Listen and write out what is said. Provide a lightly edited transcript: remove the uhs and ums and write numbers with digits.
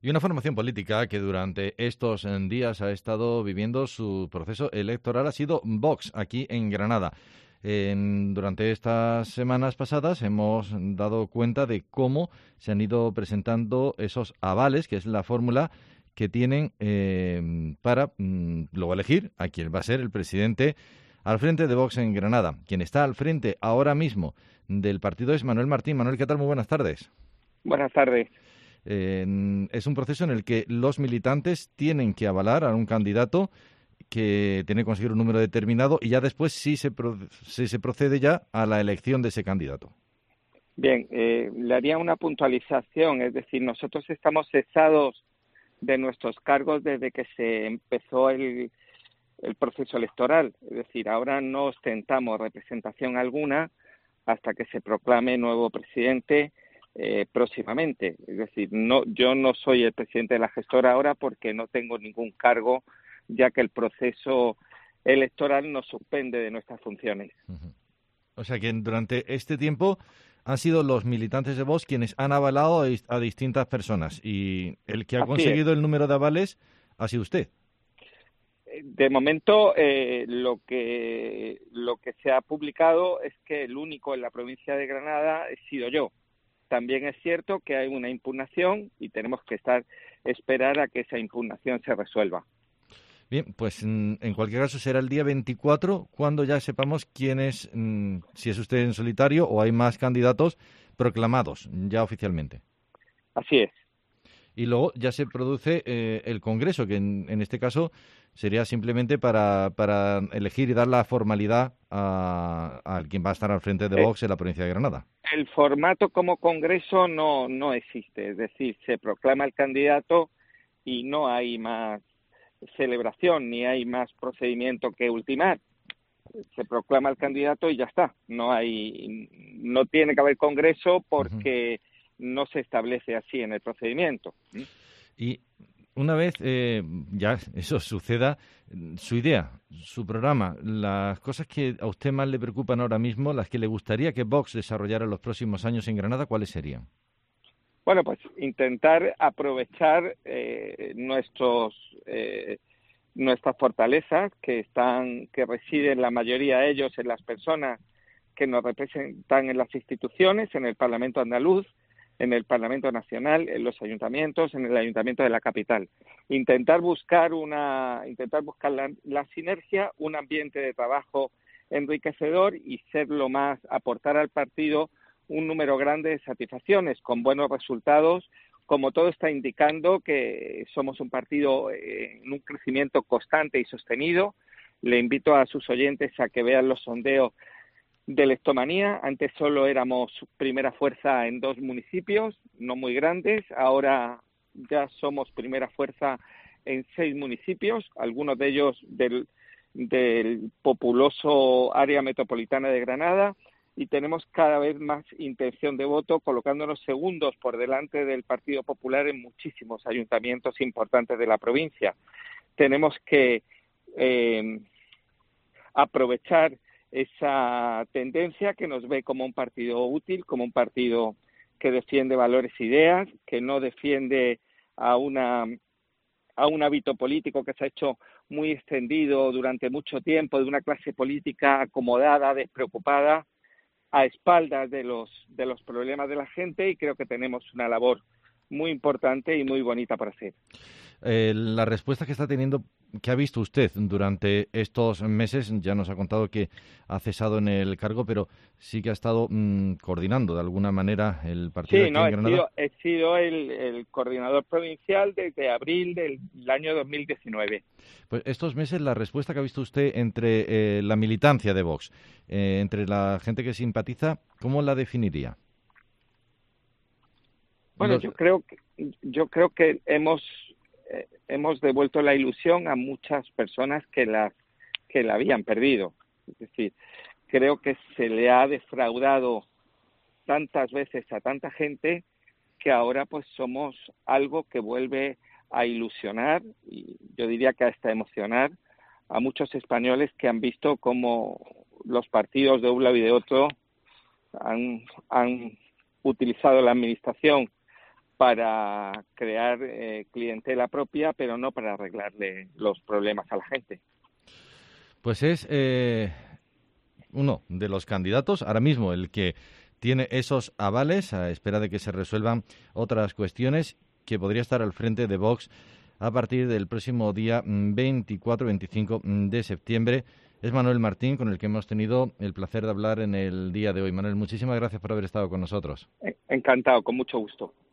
Y una formación política que durante estos días ha estado viviendo su proceso electoral ha sido Vox, aquí en Granada. Durante estas semanas pasadas hemos dado cuenta de cómo se han ido presentando esos avales, que es la fórmula que tienen para luego elegir a quien va a ser el presidente al frente de Vox en Granada. Quien está al frente ahora mismo del partido es Manuel Martín. Manuel, ¿qué tal? Muy buenas tardes. Buenas tardes. Es un proceso en el que los militantes tienen que avalar a un candidato que tiene que conseguir un número determinado y ya después sí se procede ya a la elección de ese candidato. Bien, le haría una puntualización, es decir, nosotros estamos cesados de nuestros cargos desde que se empezó el proceso electoral, es decir, ahora no ostentamos representación alguna hasta que se proclame nuevo presidente próximamente. Es decir, yo no soy el presidente de la gestora ahora porque no tengo ningún cargo, ya que el proceso electoral nos suspende de nuestras funciones. Uh-huh. O sea que durante este tiempo han sido los militantes de Vox quienes han avalado a distintas personas y el que ha Así es. conseguido el número de avales ha sido usted. De momento, lo que se ha publicado es que el único en la provincia de Granada he sido yo. También es cierto que hay una impugnación y tenemos que esperar a que esa impugnación se resuelva. Bien, pues en cualquier caso será el día 24 cuando ya sepamos quién es, si es usted en solitario o hay más candidatos proclamados ya oficialmente. Así es. Y luego ya se produce el Congreso, que en este caso sería simplemente para elegir y dar la formalidad a quien va a estar al frente de Vox en la provincia de Granada. El formato como Congreso no existe, es decir, se proclama el candidato y no hay más celebración ni hay más procedimiento que ultimar. Se proclama el candidato y ya está. No tiene que haber Congreso porque no se establece así en el procedimiento. Y una vez ya eso suceda, su idea, su programa, las cosas que a usted más le preocupan ahora mismo, las que le gustaría que Vox desarrollara en los próximos años en Granada, ¿cuáles serían? Bueno, pues intentar aprovechar nuestras fortalezas que residen la mayoría de ellos en las personas que nos representan en las instituciones, en el Parlamento andaluz, en el Parlamento nacional, en los ayuntamientos, en el ayuntamiento de la capital. Intentar buscar la sinergia, un ambiente de trabajo enriquecedor y aportar al partido un número grande de satisfacciones con buenos resultados. Como todo está indicando que somos un partido en un crecimiento constante y sostenido. Le invito a sus oyentes a que vean los sondeos de Leptomanía. Antes solo éramos primera fuerza en 2 municipios, no muy grandes. Ahora ya somos primera fuerza en 6 municipios, algunos de ellos del populoso área metropolitana de Granada. Y tenemos cada vez más intención de voto, colocándonos segundos por delante del Partido Popular en muchísimos ayuntamientos importantes de la provincia. Tenemos que aprovechar esa tendencia que nos ve como un partido útil, como un partido que defiende valores e ideas, que no defiende a un hábito político que se ha hecho muy extendido durante mucho tiempo, de una clase política acomodada, despreocupada, a espaldas de los problemas de la gente, y creo que tenemos una labor muy importante y muy bonita para hacer. La respuesta que está teniendo, que ha visto usted durante estos meses, ya nos ha contado que ha cesado en el cargo, pero sí que ha estado coordinando de alguna manera el partido aquí en Granada. He sido el coordinador provincial desde abril del año 2019. Pues estos meses, la respuesta que ha visto usted entre la militancia de Vox, entre la gente que simpatiza, ¿cómo la definiría? Bueno, yo creo que hemos devuelto la ilusión a muchas personas que la habían perdido. Es decir, creo que se le ha defraudado tantas veces a tanta gente que ahora pues somos algo que vuelve a ilusionar, y yo diría que hasta emocionar a muchos españoles que han visto cómo los partidos de un lado y de otro han utilizado la administración para crear clientela propia, pero no para arreglarle los problemas a la gente. Pues es uno de los candidatos, ahora mismo el que tiene esos avales a espera de que se resuelvan otras cuestiones, que podría estar al frente de Vox a partir del próximo día 24-25 de septiembre. Es Manuel Martín, con el que hemos tenido el placer de hablar en el día de hoy. Manuel, muchísimas gracias por haber estado con nosotros. Encantado, con mucho gusto.